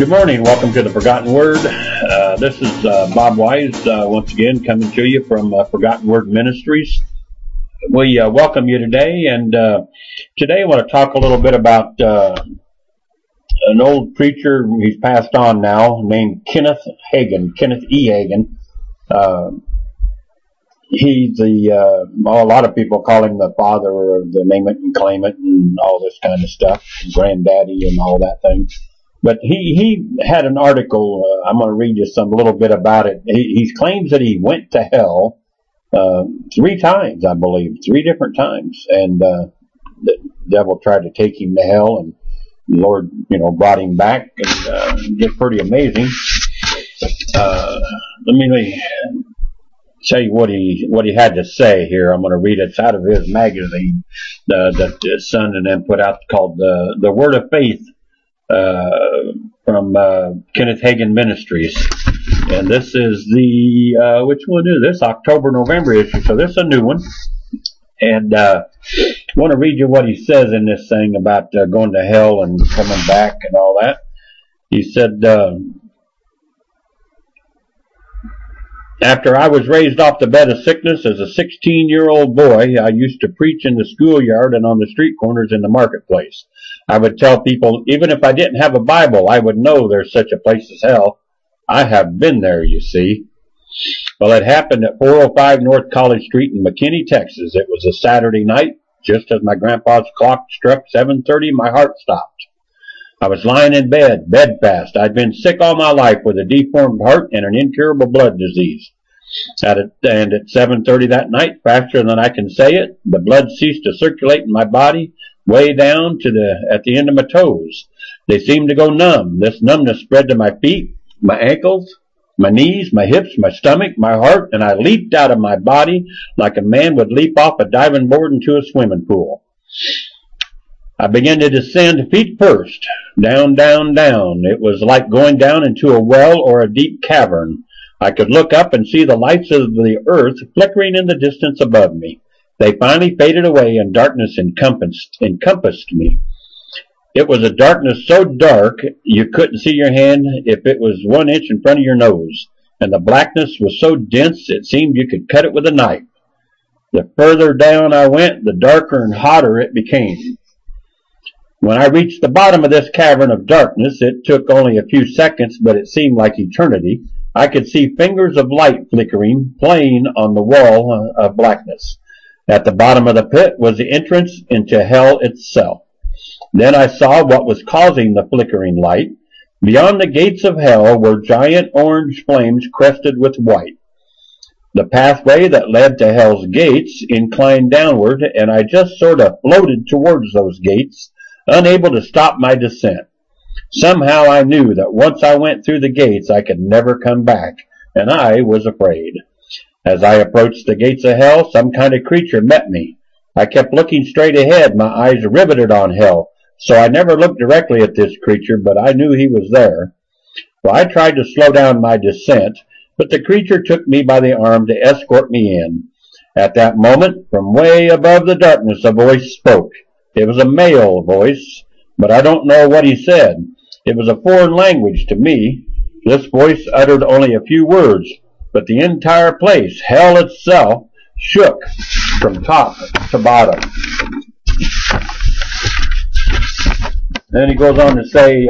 Good morning. Welcome to the Forgotten Word. This is Bob Wise once again coming to you from Forgotten Word Ministries. We welcome you today, and today I want to talk a little bit about an old preacher. He's passed on now, named Kenneth Hagin, Kenneth E. Hagin. He's a lot of people call him the father of the name it and claim it and all this kind of stuff, granddaddy and all that thing. But he had an article, I'm going to read you a little bit about it. He claims that he went to hell 3 times, I believe, 3 different times. And the devil tried to take him to hell, and the Lord, brought him back. And just pretty amazing. Let me tell you what he had to say here. I'm going to read it. It's out of his magazine that his son and them put out called The Word of Faith. From Kenneth Hagin Ministries, and this is the which one is this? October-November issue, so this is a new one. And I want to read you what he says in this thing about going to hell and coming back and all that. He said, after I was raised off the bed of sickness as a 16-year-old boy, I used to preach in the schoolyard and on the street corners in the marketplace. I would tell people, even if I didn't have a Bible, I would know there's such a place as hell. I have been there, you see. Well, it happened at 405 North College Street in McKinney, Texas. It was a Saturday night. Just as my grandpa's clock struck 7:30, my heart stopped. I was lying in bed, bedfast. I'd been sick all my life with a deformed heart and an incurable blood disease. And at 7:30 that night, faster than I can say it, the blood ceased to circulate in my body, way down to at the end of my toes. They seemed to go numb. This numbness spread to my feet, my ankles, my knees, my hips, my stomach, my heart, and I leaped out of my body like a man would leap off a diving board into a swimming pool. I began to descend feet first, down, down, down. It was like going down into a well or a deep cavern. I could look up and see the lights of the earth flickering in the distance above me. They finally faded away, and darkness encompassed me. It was a darkness so dark you couldn't see your hand if it was 1 inch in front of your nose, and the blackness was so dense it seemed you could cut it with a knife. The further down I went, the darker and hotter it became. When I reached the bottom of this cavern of darkness, it took only a few seconds, but it seemed like eternity. I could see fingers of light flickering, playing on the wall of blackness. At the bottom of the pit was the entrance into hell itself. Then I saw what was causing the flickering light. Beyond the gates of hell were giant orange flames crested with white. The pathway that led to hell's gates inclined downward, and I just sort of floated towards those gates, unable to stop my descent. Somehow I knew that once I went through the gates I could never come back, and I was afraid. As I approached the gates of hell, some kind of creature met me. I kept looking straight ahead, my eyes riveted on hell, so I never looked directly at this creature, but I knew he was there. Well, I tried to slow down my descent, but the creature took me by the arm to escort me in. At that moment, from way above the darkness, a voice spoke. It was a male voice, but I don't know what he said. It was a foreign language to me. This voice uttered only a few words, but the entire place, hell itself, shook from top to bottom. Then he goes on to say,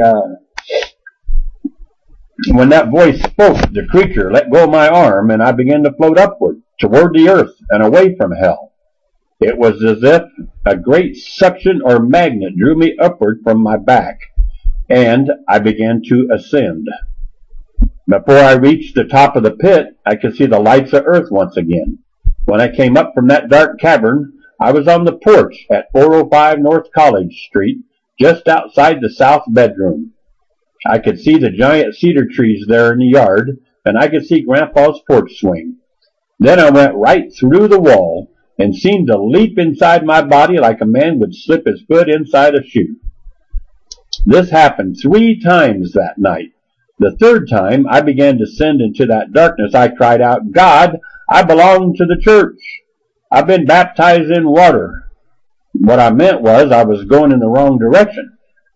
when that voice spoke, the creature let go of my arm, and I began to float upward, toward the earth, and away from hell. It was as if a great suction or magnet drew me upward from my back, and I began to ascend. Before I reached the top of the pit, I could see the lights of earth once again. When I came up from that dark cavern, I was on the porch at 405 North College Street, just outside the south bedroom. I could see the giant cedar trees there in the yard, and I could see Grandpa's porch swing. Then I went right through the wall and seemed to leap inside my body like a man would slip his foot inside a shoe. This happened 3 times that night. The 3rd time I began to descend into that darkness, I cried out, God, I belong to the church. I've been baptized in water. What I meant was I was going in the wrong direction.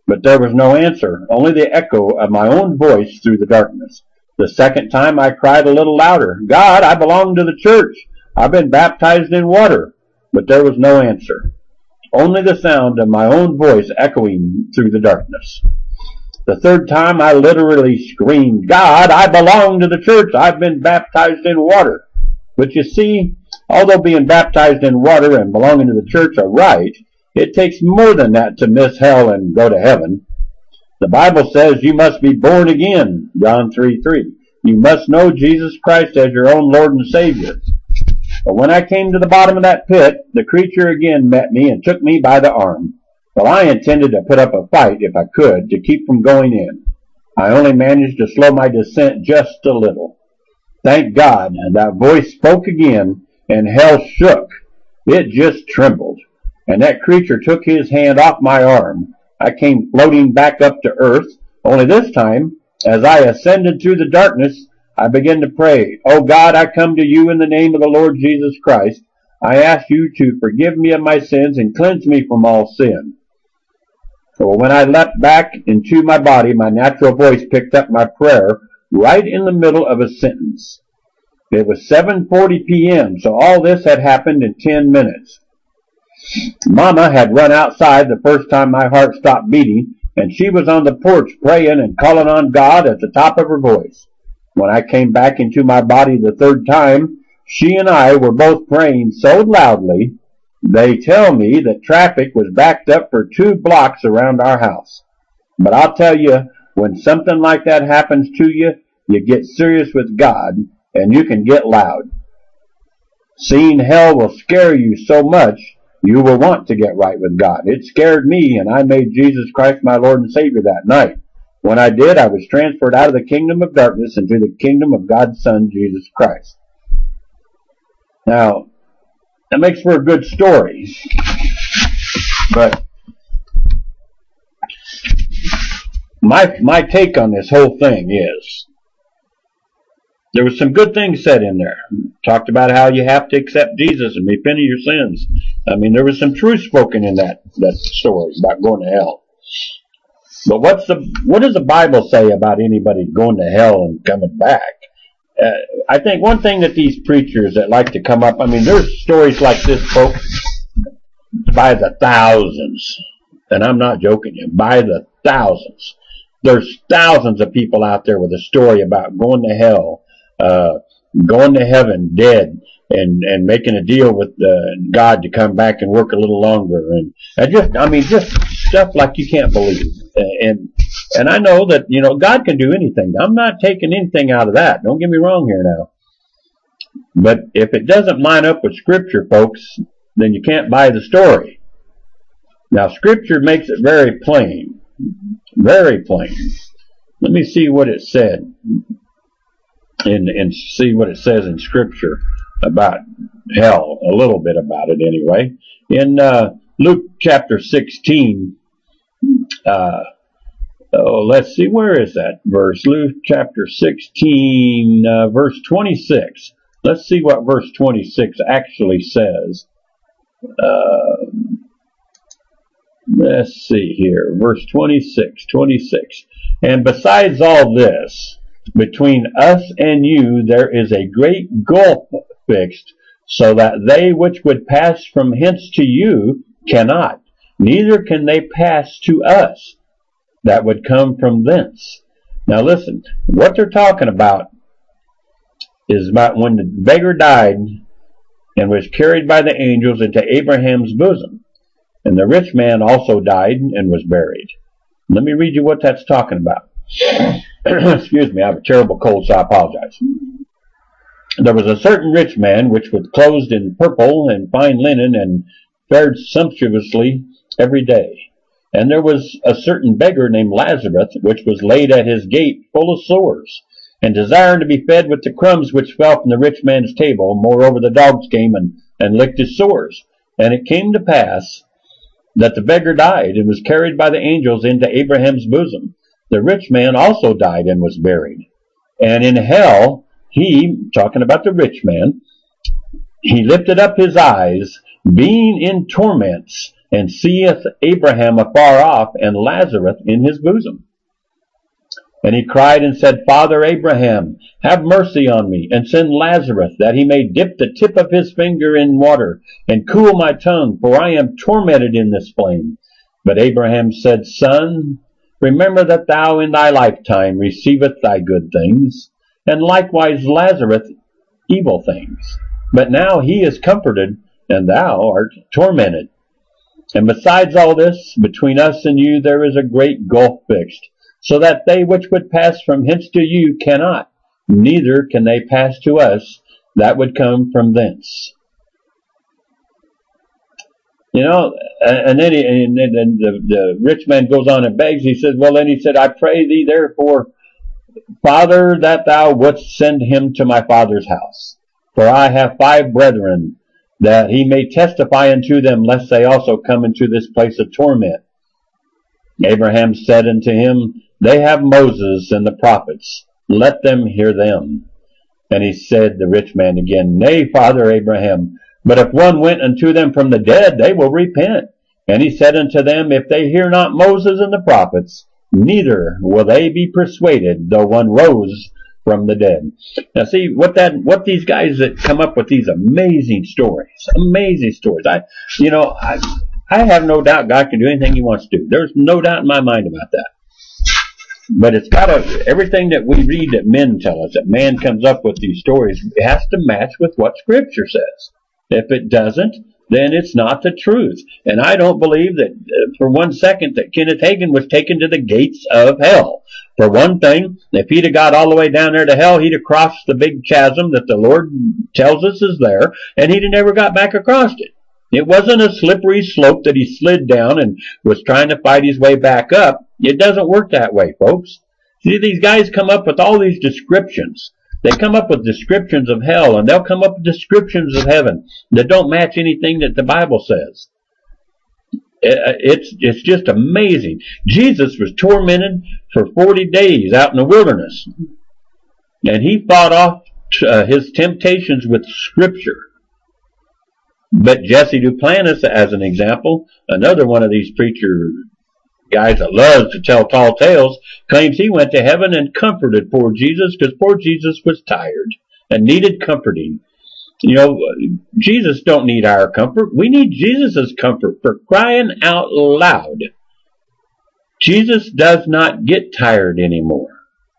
But there was no answer, only the echo of my own voice through the darkness. The second time I cried a little louder, God, I belong to the church. I've been baptized in water. But there was no answer, only the sound of my own voice echoing through the darkness. The third time I literally screamed, God, I belong to the church. I've been baptized in water. But you see, although being baptized in water and belonging to the church are right, it takes more than that to miss hell and go to heaven. The Bible says you must be born again, John 3:3. You must know Jesus Christ as your own Lord and Savior. But when I came to the bottom of that pit, the creature again met me and took me by the arm. Well, I intended to put up a fight, if I could, to keep from going in. I only managed to slow my descent just a little. Thank God, that voice spoke again, and hell shook. It just trembled. And that creature took his hand off my arm. I came floating back up to earth, only this time, as I ascended through the darkness, I began to pray, Oh God, I come to you in the name of the Lord Jesus Christ. I ask you to forgive me of my sins and cleanse me from all sin. So when I leapt back into my body, my natural voice picked up my prayer right in the middle of a sentence. It was 7:40 p.m., so all this had happened in 10 minutes. Mama had run outside the first time my heart stopped beating, and she was on the porch praying and calling on God at the top of her voice. When I came back into my body the third time, she and I were both praying so loudly, they tell me that traffic was backed up for 2 blocks around our house. But I'll tell you, when something like that happens to you, you get serious with God, and you can get loud. Seeing hell will scare you so much, you will want to get right with God. It scared me, and I made Jesus Christ my Lord and Savior that night. When I did, I was transferred out of the kingdom of darkness into the kingdom of God's Son, Jesus Christ. Now, that makes for a good story, but my take on this whole thing is, there was some good things said in there. Talked about how you have to accept Jesus and repent of your sins. I mean, there was some truth spoken in that story about going to hell. But what does the Bible say about anybody going to hell and coming back? I think one thing that these preachers that like to come up, I mean, there's stories like this, folks, by the thousands. And I'm not joking you, by the thousands. There's thousands of people out there with a story about going to hell, going to heaven dead, and making a deal with God to come back and work a little longer, and just stuff like you can't believe. And I know that, you know, God can do anything. I'm not taking anything out of that. Don't get me wrong here now. But if it doesn't line up with Scripture, folks, then you can't buy the story. Now, Scripture makes it very plain. Very plain. Let me see what it said. And see what it says in Scripture about hell. A little bit about it anyway. In Luke chapter 16, let's see, where is that verse? Luke chapter 16, verse 26. Let's see what verse 26 actually says. Let's see here, verse 26. And besides all this, between us and you there is a great gulf fixed, so that they which would pass from hence to you cannot, neither can they pass to us that would come from thence. Now listen, what they're talking about is about when the beggar died and was carried by the angels into Abraham's bosom. And the rich man also died and was buried. Let me read you what that's talking about. Excuse me, I have a terrible cold, so I apologize. There was a certain rich man which was clothed in purple and fine linen and fared sumptuously every day. And there was a certain beggar named Lazarus, which was laid at his gate full of sores, and desiring to be fed with the crumbs which fell from the rich man's table. Moreover, the dogs came and licked his sores. And it came to pass that the beggar died and was carried by the angels into Abraham's bosom. The rich man also died and was buried. And in hell, he, talking about the rich man, he lifted up his eyes, being in torments, and seeth Abraham afar off, and Lazarus in his bosom. And he cried and said, Father Abraham, have mercy on me, and send Lazarus, that he may dip the tip of his finger in water, and cool my tongue, for I am tormented in this flame. But Abraham said, Son, remember that thou in thy lifetime receivest thy good things, and likewise Lazarus evil things. But now he is comforted, and thou art tormented. And besides all this, between us and you there is a great gulf fixed, so that they which would pass from hence to you cannot, neither can they pass to us that would come from thence. You know, and then the rich man goes on and begs. He says, well, then he said, I pray thee therefore, Father, that thou wouldst send him to my father's house. For I have 5 brethren, that he may testify unto them, lest they also come into this place of torment. Abraham said unto him, They have Moses and the prophets, let them hear them. And he said, the rich man again, Nay, Father Abraham, but if one went unto them from the dead, they will repent. And he said unto them, If they hear not Moses and the prophets, neither will they be persuaded, though one rose from the dead. Now see, what these guys that come up with these amazing stories. I have no doubt God can do anything he wants to do. There's no doubt in my mind about that. But it's everything that we read that men tell us, that man comes up with these stories, it has to match with what Scripture says. If it doesn't, then it's not the truth. And I don't believe that for 1 second that Kenneth Hagin was taken to the gates of hell. For one thing, if he'd have got all the way down there to hell, he'd have crossed the big chasm that the Lord tells us is there, and he'd have never got back across it. It wasn't a slippery slope that he slid down and was trying to fight his way back up. It doesn't work that way, folks. See, these guys come up with all these descriptions. They come up with descriptions of hell, and they'll come up with descriptions of heaven that don't match anything that the Bible says. It's just amazing. Jesus was tormented for 40 days out in the wilderness, and he fought off his temptations with Scripture. But Jesse Duplantis, as an example, another one of these preacher guys that loves to tell tall tales, claims he went to heaven and comforted poor Jesus because poor Jesus was tired and needed comforting. You know, Jesus don't need our comfort. We need Jesus' comfort, for crying out loud. Jesus does not get tired anymore.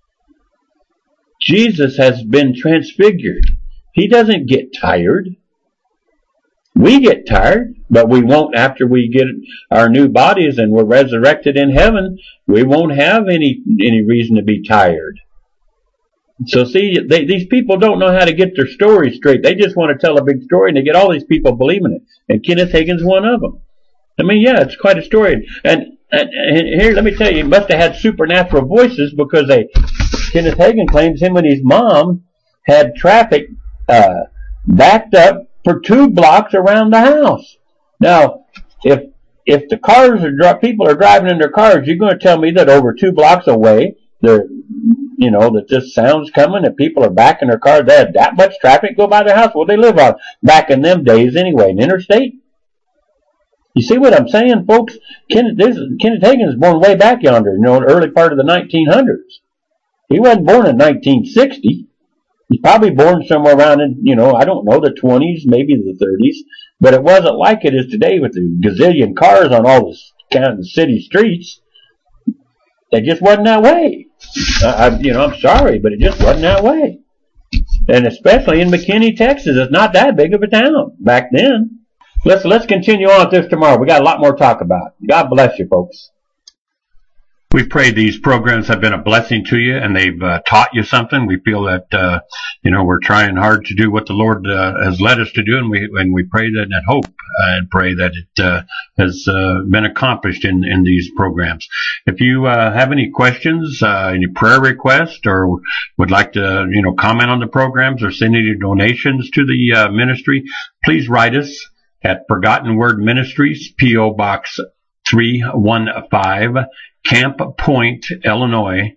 Jesus has been transfigured. He doesn't get tired. We get tired, but we won't after we get our new bodies and we're resurrected in heaven. We won't have any reason to be tired. So see, these people don't know how to get their story straight. They just want to tell a big story, and they get all these people believing it. And Kenneth Hagin's one of them. I mean, yeah, it's quite a story. And here, let me tell you, he must have had supernatural voices, because Kenneth Hagin claims him and his mom had traffic backed up for 2 blocks around the house. Now, if the people are driving in their cars, you're going to tell me that over 2 blocks away, that this sound's coming and people are backing their cars. They had that much traffic go by their house. Well, they live on back in them days anyway, an interstate. You see what I'm saying, folks? Kenneth Hagin was born way back yonder, in the early part of the 1900s. He wasn't born in 1960. He's probably born somewhere around in, I don't know, the 20s, maybe the 30s. But it wasn't like it is today with the gazillion cars on all the kind of city streets. It just wasn't that way. I'm sorry, but it just wasn't that way. And especially in McKinney, Texas, it's not that big of a town back then. Let's continue on with this tomorrow. We got a lot more to talk about. God bless you, folks. We pray these programs have been a blessing to you, and they've taught you something. We feel that we're trying hard to do what the Lord has led us to do, and we pray that and hope and pray that it has been accomplished in these programs. If you have any questions, any prayer requests, or would like to comment on the programs or send any donations to the ministry, please write us at Forgotten Word Ministries, P.O. Box 315, Camp Point, Illinois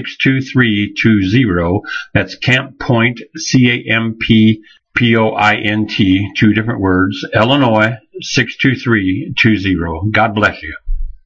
62320. That's Camp Point, CAMP POINT, 2 different words, Illinois 62320. God bless you.